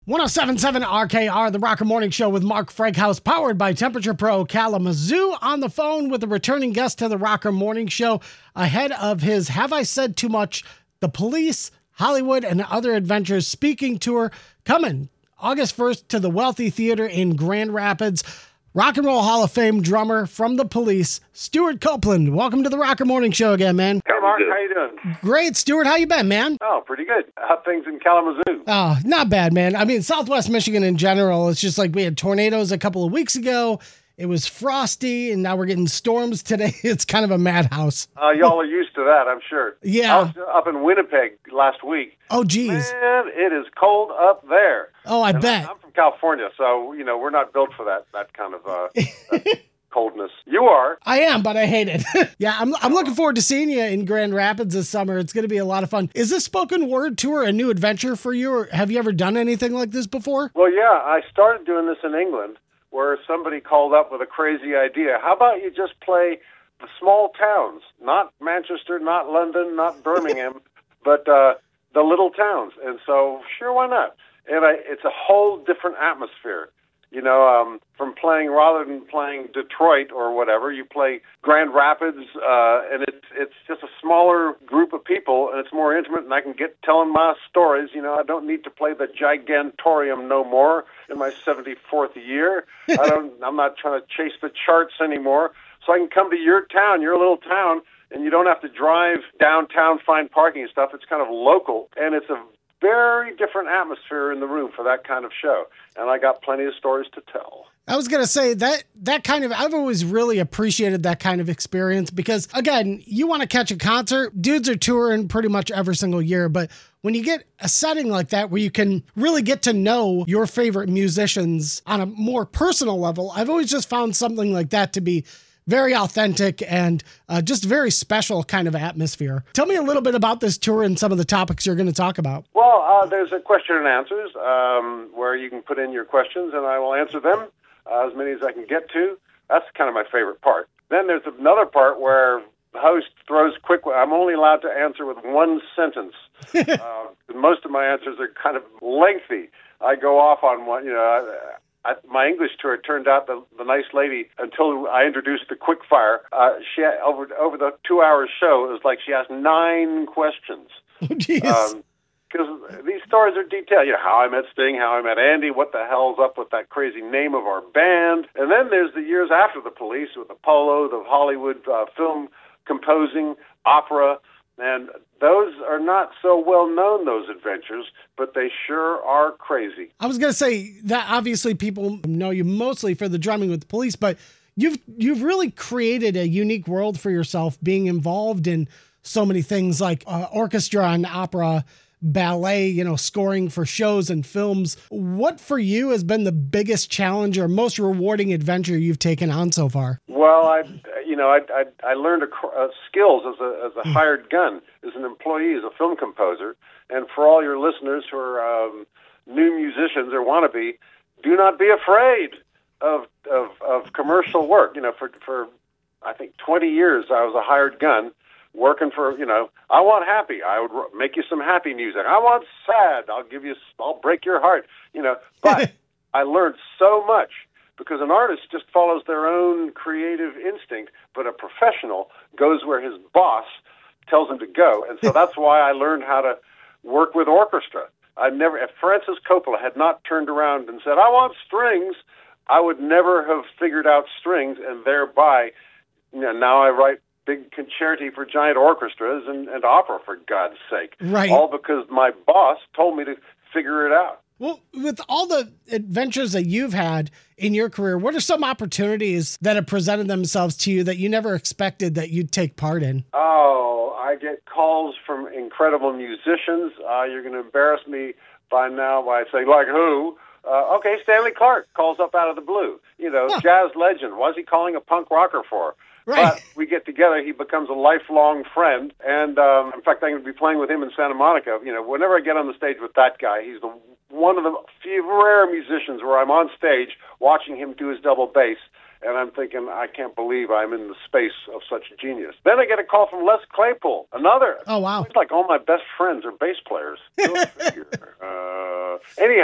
107.7 RKR, the Rocker Morning Show with Mark Frankhouse, powered by Temperature Pro Kalamazoo. On the phone with a returning guest to the Rocker Morning Show ahead of his Have I Said Too Much? The Police, Hollywood, and Other Adventures speaking tour coming August 1st to the Wealthy Theater in Grand Rapids. Rock and Roll Hall of Fame drummer from the Police, Stewart Copeland. Welcome to the Rocker Morning Show again, man. Hey, Mark. How you doing? Great, Stewart. How you been, man? Oh, pretty good. How things in Kalamazoo? Oh, not bad, man. I mean, Southwest Michigan in general, it's just like we had tornadoes a couple of weeks ago. It was frosty, and now we're getting storms today. It's kind of a madhouse. Y'all are used to that, I'm sure. Yeah. I was up in Winnipeg last week. Oh, geez. Man, it is cold up there. Oh, I bet. I'm from California, so, we're not built for that kind of that coldness. You are. I am, but I hate it. Yeah, I'm looking forward to seeing you in Grand Rapids this summer. It's going to be a lot of fun. Is this spoken word tour a new adventure for you, or have you ever done anything like this before? Well, yeah, I started doing this in England, where somebody called up with a crazy idea. How about you just play the small towns, not Manchester, not London, not Birmingham, but the little towns. And so, sure, why not? And it's a whole different atmosphere. From playing, rather than playing Detroit or whatever, you play Grand Rapids, and it's just a smaller group of people, and it's more intimate, and I can get telling my stories. I don't need to play the Gigantorium no more in my 74th year. I'm not trying to chase the charts anymore. So I can come to your town, your little town, and you don't have to drive downtown, find parking and stuff. It's kind of local, and it's a very different atmosphere in the room for that kind of show. And I got plenty of stories to tell. I was going to say that kind of, I've always really appreciated that kind of experience because, again, you want to catch a concert, dudes are touring pretty much every single year, but when you get a setting like that where you can really get to know your favorite musicians on a more personal level, I've always just found something like that to be very authentic and just very special kind of atmosphere. Tell me a little bit about this tour and some of the topics you're going to talk about. Well, there's a question and answers where you can put in your questions and I will answer them, as many as I can get to. That's kind of my favorite part. Then there's another part where the host throws quick. I'm only allowed to answer with one sentence. Most of my answers are kind of lengthy. I go off on one, my English tour, it turned out the nice lady, until I introduced the quick fire, she had, over the 2-hour show, it was like she asked 9 questions. Oh, jeez. Because these stories are detailed. How I met Sting, how I met Andy, what the hell's up with that crazy name of our band. And then there's the years after the Police with Apollo, the Hollywood film composing, opera. And those are not so well known, those adventures, but they sure are crazy. I was going to say that obviously people know you mostly for the drumming with the Police, but you've really created a unique world for yourself being involved in so many things like orchestra and opera, ballet, scoring for shows and films. What for you has been the biggest challenge or most rewarding adventure you've taken on so far? Well, I learned skills as a hired gun, as an employee, as a film composer. And for all your listeners who are new musicians or wannabe, do not be afraid of commercial work. For I think 20 years I was a hired gun, working for, I want happy. I would make you some happy music. I want sad. I'll break your heart. But I learned so much. Because an artist just follows their own creative instinct, but a professional goes where his boss tells him to go. And so that's why I learned how to work with orchestra. If Francis Coppola had not turned around and said, I want strings, I would never have figured out strings, and thereby, now I write big concerti for giant orchestras and opera, for God's sake. Right. All because my boss told me to figure it out. Well, with all the adventures that you've had in your career, what are some opportunities that have presented themselves to you that you never expected that you'd take part in? Oh, I get calls from incredible musicians. You're going to embarrass me by now by saying, like who? Okay, Stanley Clarke calls up out of the blue. Jazz legend. What's he calling a punk rocker for? Right. But we get together, he becomes a lifelong friend, and in fact, I'm going to be playing with him in Santa Monica. Whenever I get on the stage with that guy, he's one of the few rare musicians where I'm on stage watching him do his double bass, and I'm thinking, I can't believe I'm in the space of such genius. Then I get a call from Les Claypool, another. Oh, wow. It's like all my best friends are bass players. Go figure. Anyhow,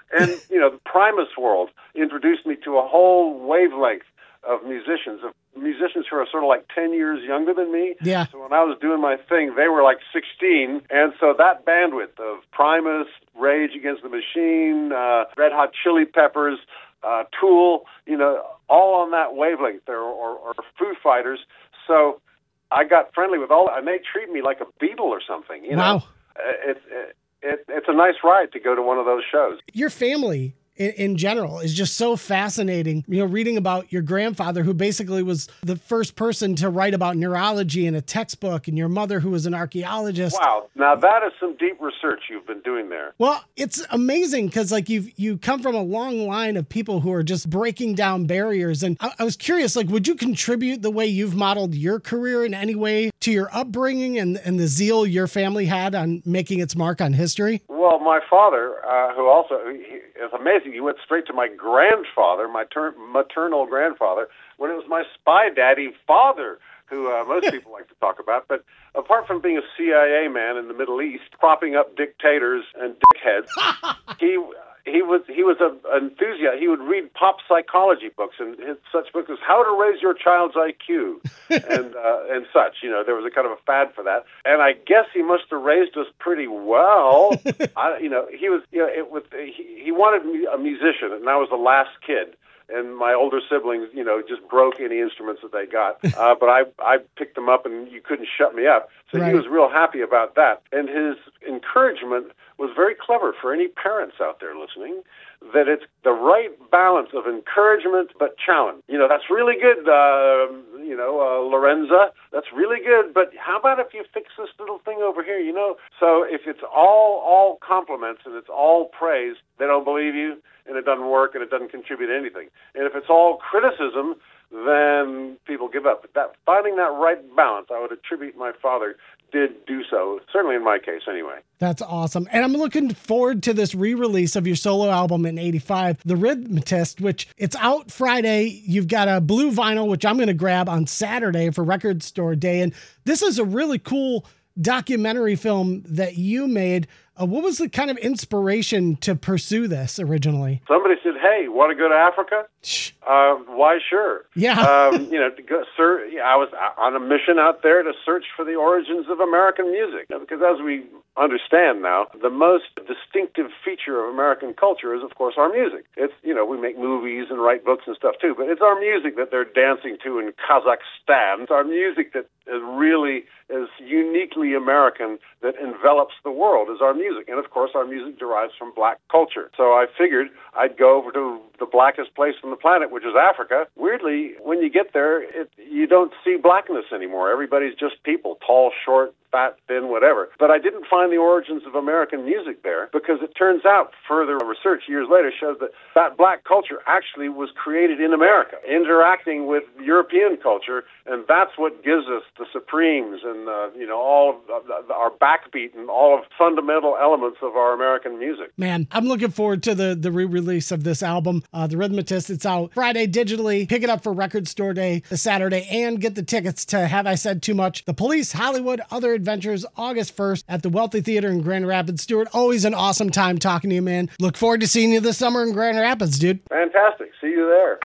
And, the Primus world introduced me to a whole wavelength of musicians who are sort of like 10 years younger than me. Yeah. So when I was doing my thing, they were like 16. And so that bandwidth of Primus, Rage Against the Machine, Red Hot Chili Peppers, Tool, all on that wavelength, or Foo Fighters. So I got friendly with all, and they treat me like a Beatle or something. Wow. It's a nice ride to go to one of those shows. Your family in general is just so fascinating. Reading about your grandfather, who basically was the first person to write about neurology in a textbook, and your mother, who was an archaeologist. Wow. Now that is some deep research you've been doing there. Well, it's amazing because you come from a long line of people who are just breaking down barriers. And I was curious, would you contribute the way you've modeled your career in any way to your upbringing and the zeal your family had on making its mark on history? Well, my father, who also is amazing, he went straight to my grandfather, my maternal grandfather, when it was my spy daddy father, who most people like to talk about. But apart from being a CIA man in the Middle East, propping up dictators and dickheads, he was an enthusiast. He would read pop psychology books, and such books as How to Raise Your Child's IQ and such. There was a kind of a fad for that, and I guess he must have raised us pretty well. He wanted me a musician, and I was the last kid. And my older siblings, just broke any instruments that they got. But I picked them up, and you couldn't shut me up. So Right. He was real happy about that. And his encouragement was very clever for any parents out there listening, that it's the right balance of encouragement but challenge. That's really good, Lorenza. That's really good, but how about if you fix this little thing over here, So if it's all compliments and it's all praise, they don't believe you, and it doesn't work, and it doesn't contribute to anything. And if it's all criticism, then people give up. But finding that right balance, I would attribute my father did do so, certainly in my case anyway. That's awesome. And I'm looking forward to this re-release of your solo album in '85, The Rhythmatist, which it's out Friday. You've got a blue vinyl, which I'm going to grab on Saturday for Record Store Day. And this is a really cool documentary film that you made. What was the kind of inspiration to pursue this originally? Somebody said, "Hey, want to go to Africa?" Why, sure. Yeah. To go, I was on a mission out there to search for the origins of American music. Because as we understand now, the most distinctive feature of American culture is, of course, our music. It's, we make movies and write books and stuff too, but it's our music that they're dancing to in Kazakhstan. It's our music that is uniquely American, that envelops the world, is our music. And of course, our music derives from black culture. So I figured I'd go over to the blackest place on the planet, which is Africa. Weirdly, when you get there, you don't see blackness anymore. Everybody's just people, tall, short, fat, thin, whatever. But I didn't find the origins of American music there, because it turns out further research years later shows that black culture actually was created in America, interacting with European culture, and that's what gives us the Supremes and all of our backbeat and all of fundamental elements of our American music. Man, I'm looking forward to the re-release of this album, The Rhythmatist. It's out Friday digitally. Pick it up for Record Store Day this Saturday, and get the tickets to Have I Said Too Much? The Police, Hollywood, Other Adventures, August 1st at the Wealthy Theater in Grand Rapids. Stuart, always an awesome time talking to you, man. Look forward to seeing you this summer in Grand Rapids, dude. Fantastic. See you there.